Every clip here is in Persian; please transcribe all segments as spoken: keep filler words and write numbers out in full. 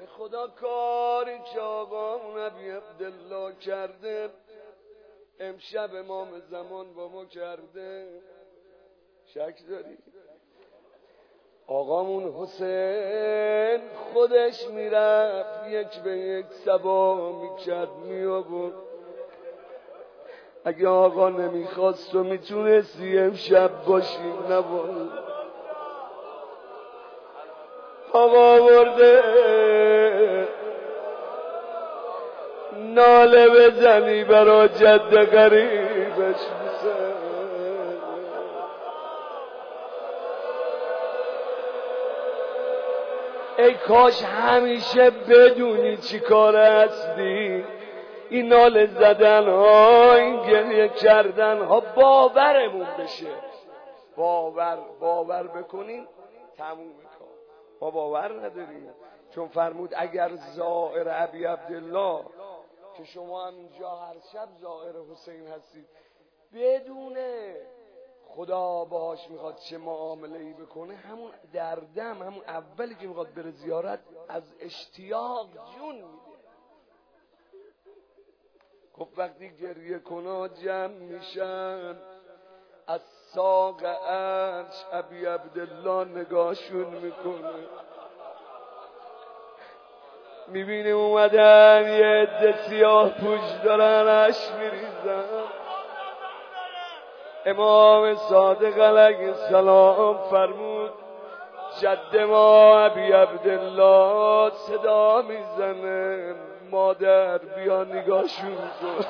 خدا کاری که آقا نبی عبدالله کرده امشب امام زمان با ما کرده شک داری؟ آقامون حسین خودش میرفت یک به یک سبا میکرد میابود. اگه آقا نمیخواست و میتونستی امشب باشی نبود. آقا برده ناله بزنی برا جد غریبش بسن. ای کاش همیشه بدونی چی کار هستی. این ناله زدن ها، این گریه کردن ها باورمون بشه. باور باور بکنین تموم کار. ما باور نداریم. چون فرمود اگر زائر ابی عبدالله، که شما هم اینجا هر شب زائر حسین هستید، بدونه خدا باهاش میخواد چه معامله‌ای بکنه، همون دردم همون اولی که میخواد بره زیارت از اشتیاق جون میده. خب وقتی گریه کنا جمع میشن از ساق عرش ابی عبدالله نگاهشون میکنه، میبینه اومدن یه عده سیاه پوش دارن اش میریزن. امام صادق علیه السلام فرمود جد ما ابی عبدالله صدا میزنه مادر بیا نگاهشون کن.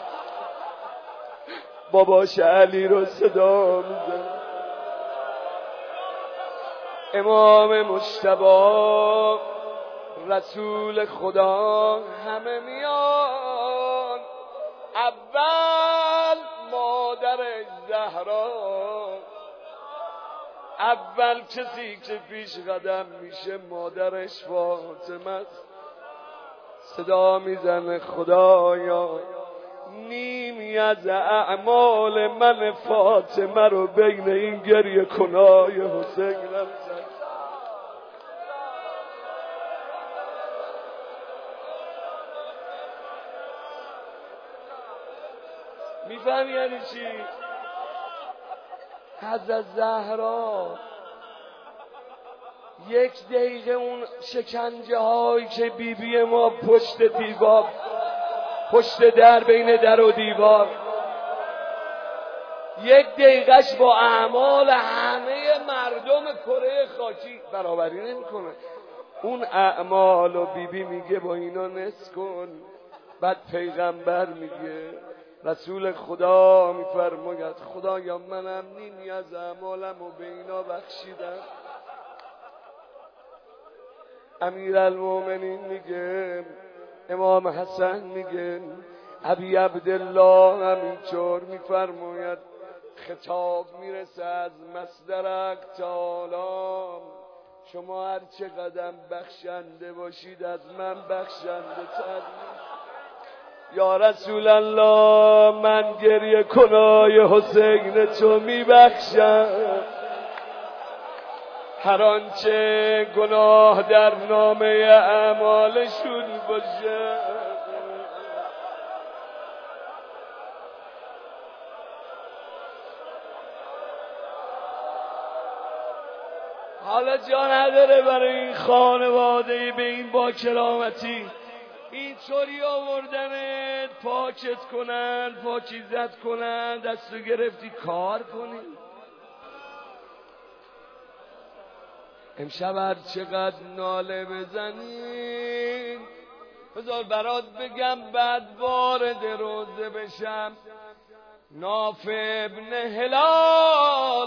باباش علی رو صدا میزنه. امام مجتبی رسول خدا همه میان. اول مادر زهرا، اول کسی که پیش قدم میشه مادرش فاطمه است. صدا میزنه خدایا نیمی از اعمال من فاطمه رو بین این گریه کنای حسین نزن. میفهم یعنی چی؟ حضرت زهرا یک دقیقه اون شکنجه هایی که بیبی بی ما پشت دیوار، پشت در، بین در و دیوار، یک دقیقهش با اعمال همه مردم کره خاکی برابری نمیکنه. اون اعمال و بیبی بی میگه با اینا نس کن. بعد پیغمبر میگه، رسول خدا میفرماید خدایا منم نیمی از اعمالم و به اینا بخشیدم. امیرالمومنین میگه، امام حسن میگه، ابی عبدالله همینطور میفرماید خطاب میرسه از مصدر تعالی شما هر چه قدم بخشنده باشید از من بخشنده تر. یا رسول الله من گریه کنای حسین تو میبخشم هر آنچه گناه در نامه اعمالشون باشه. حالا جا نداره برای این خانواده به این با کرامتی اینطوری آوردنت پاکت کنن، پاکیزت کنن، دستو گرفتی کار کنی. امشب هر چقدر ناله بزنی بذار برات بگم بعد وارد روزه بشم. نافع ابن هلال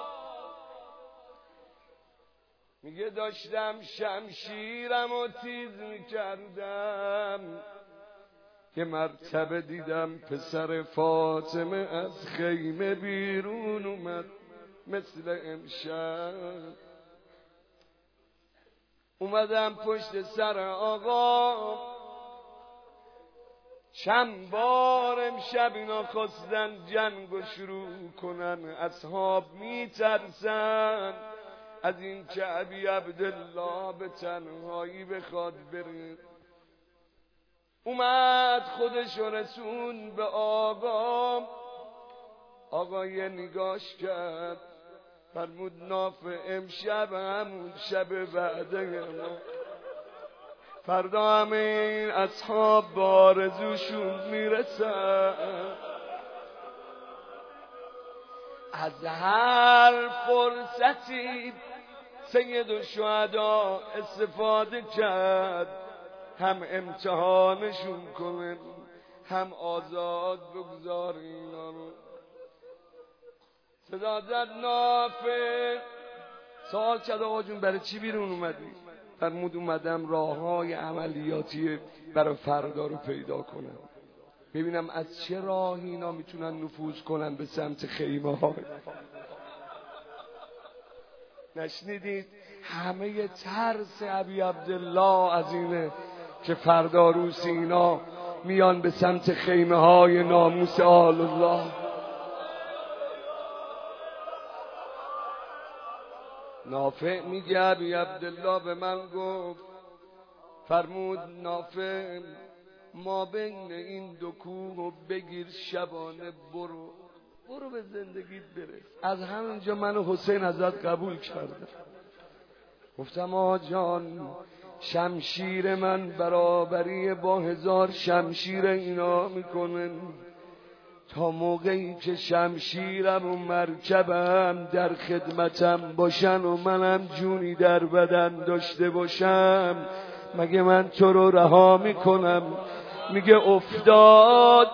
میگه داشتم شمشیرم و تیز میکردم که مرتبه دیدم پسر فاطمه از خیمه بیرون اومد مثل امشب. اومدم پشت سر آقا، چند بار امشب اینا خواستن جنگ و شروع کنن، اصحاب میترسن از این که ابی عبدالله به تنهایی بخواد بره. اومد خودش رسون به آقا. آقا یه نگاش کرد، فرمود نافع امشب همون شب بعده ما، فردا همه این اصحاب به آرزوشون میرسن. از هر فرصتی سید الشهدا استفاده کرد، هم امتحانشون کنه هم آزاد بگذار اینا رو. صدا زد نافع، سوال کرد آقا جون برای چی بیرون اومدی؟ فرمود اومدم راه های عملیاتی برای فردا رو پیدا کنم، ببینم از چه راهی اینا میتونن نفوذ کنن به سمت خیمه ها. نشنیدید همه ترس ابی عبدالله از اینه که فردا رو سینا میان به سمت خیمه های ناموس آل الله. نافع میگه ابی عبدالله به من گفت، فرمود نافع ما بین این دو کوه و بگیر شبانه برو برو به زندگیت برس. از همینجا من و حسین ازت قبول کردم. گفتم آقا جان شمشیر من برابری با هزار شمشیر اینا میکنن، تا موقعی که شمشیرم و مرکبم در خدمتم باشن و منم جونی در بدن داشته باشم، مگه من تو رو رها میکنم؟ میگه افتاد.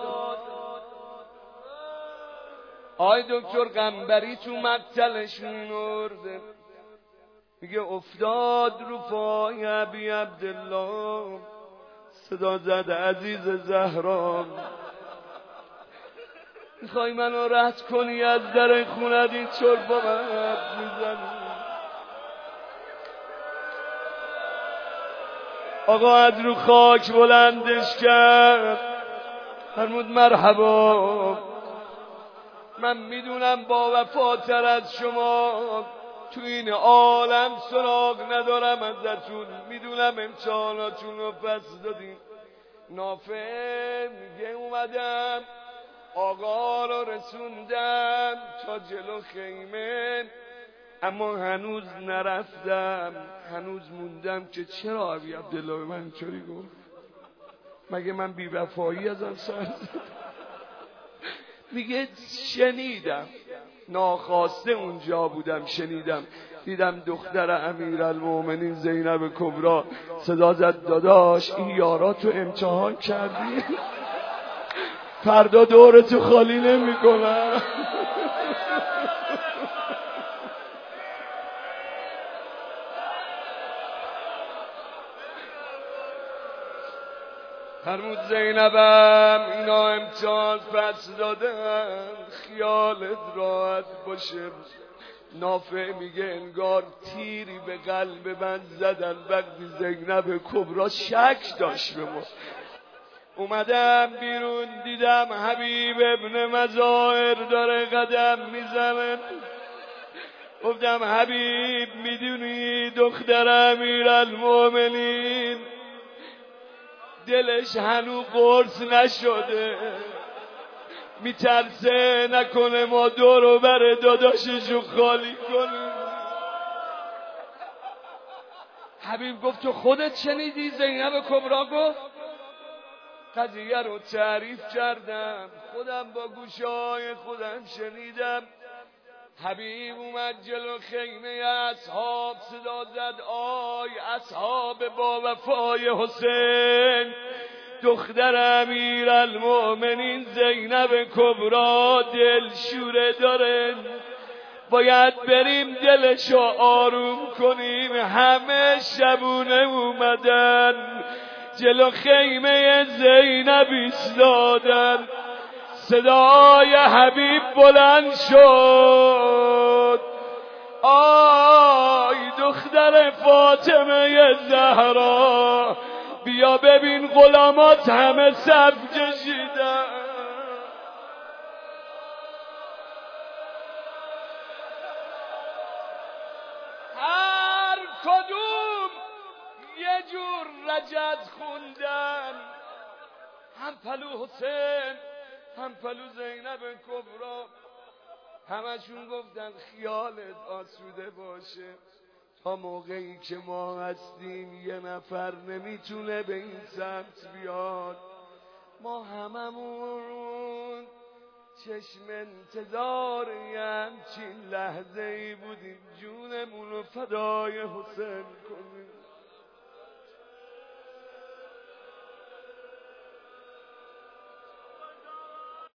آی دکتر قنبری تو مقتلش مرده، میگه افتاد رو پای ابی عبدالله. صدا زد عزیز زهرا میخوای منو رد کنی از در خونت، این چرب با من حرف میزنی؟ آقا از رو خاک بلندش کرد، فرمود مرحبا، من میدونم با وفاتر از شما تو این عالم سراغ ندارم ازتون، میدونم امتحاناتون رو پس دادیم. نافع میگه اومدم آقا رو رسوندم تا جلو خیمه، اما هنوز نرفتم، هنوز موندم که چرا ابی عبدالله به من چوری گفت؟ مگه من بی وفایی ازم سر زدم؟ میگه شنیدم، ناخواسته اونجا بودم، شنیدم، دیدم دختر امیرالمومنین زینب کبرا صدا زد داداش این یارا تو امتحان کردی؟ فردا دورتو خالی نمی کنم. فرمود زینبم اینا امتحان پس دادن، خیالت راحت باشه. نافع میگه انگار تیری به قلب من زدن وقتی زینب کبرا شک داشت به ما. اومدم بیرون دیدم حبیب ابن مظاهر داره قدم میزنه. گفتم حبیب میدونی دختر امیرالمومنین دلش هنو قرص نشده، میترسه نکنه ما دور و بر داداششو خالی کنیم. حبیب گفت تو خودت شنیدی؟ زینب کبرا گفت قضیه رو تعریف کردم، خودم با گوشای خودم شنیدم. حبیب اومد جلو خیمه اصحاب، صدا زد آی اصحاب با وفای حسین، دختر امیرالمومنین زینب کبرا دلشوره داره، باید بریم دلشو آروم کنیم. همه شبونه اومدن جلو خیمه زینب ایستادن. صدای حبیب بلند شد آی دختر فاطمه زهرا، بیا ببین غلامات همه صف کشیدن. جور رجد خوندن، هم پلو حسین هم پلو زینب کبرا، همشون گفتن خیالت آسوده باشه، تا موقعی که ما هستیم یه نفر نمیتونه به این سمت بیاد. ما هممون چشم انتظاری همچین لحظه ای بودیم جونمون رو فدای حسین کنیم.